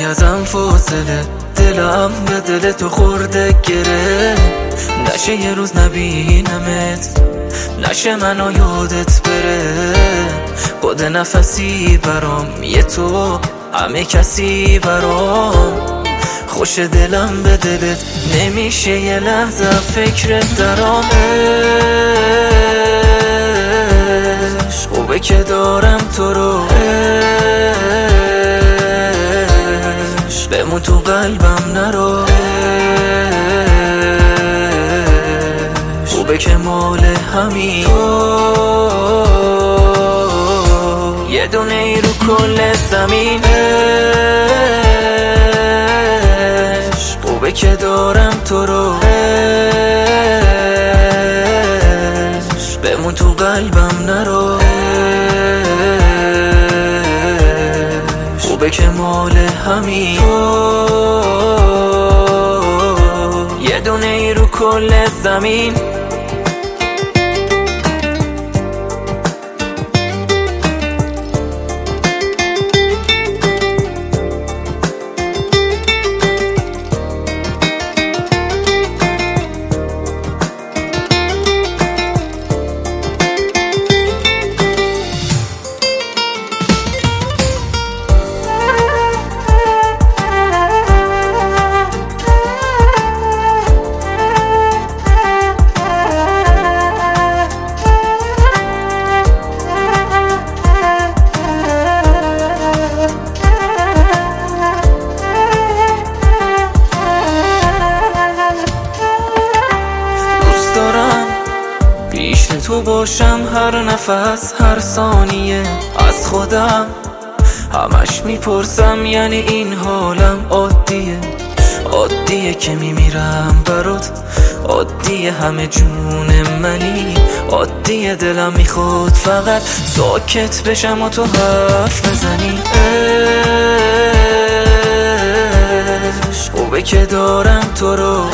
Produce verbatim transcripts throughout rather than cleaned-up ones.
ازم فاصله، دلم به دل تو خورده گره. نشه یه روز نبینمت، نشه منو یادت بره. خود نفسی برام یه تو، همه کسی برام. خوش دلم به دلت، نمیشه یه لحظه فکرت درام. خوبه که دارم تو رو، بمون تو قلبم نرو. خوبه که مال همین یه دونه ای رو کل زمین. خوبه که دارم تو رو، بمون تو قلبم نرو. خوبه که مال همین یه دونه ای رو کل زمین. پیش تو باشم هر نفس هر ثانیه. از خودم همش میپرسم، یعنی این حالم عادیه؟ عادیه که میمیرم برات، عادیه همه جون منی، عادیه دلم میخواد فقط ساکت بشم و تو حرف بزنی. عشق خوبه که دارم تو رو،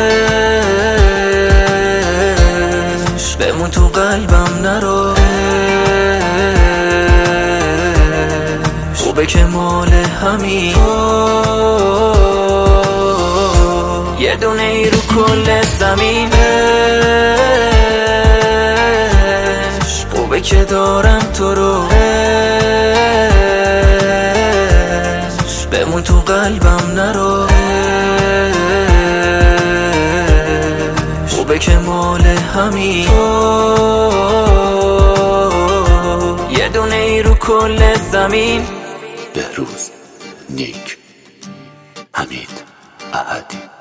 بمون تو قلبم نرو. خوبه که مال همین یه دونه ای رو کل زمین. خوبه که دارم تو رو، بمون تو قلبم نرو. خوبه که مال همین یه دونه ای رو کل زمین. بهروز نیک، حمید احدی.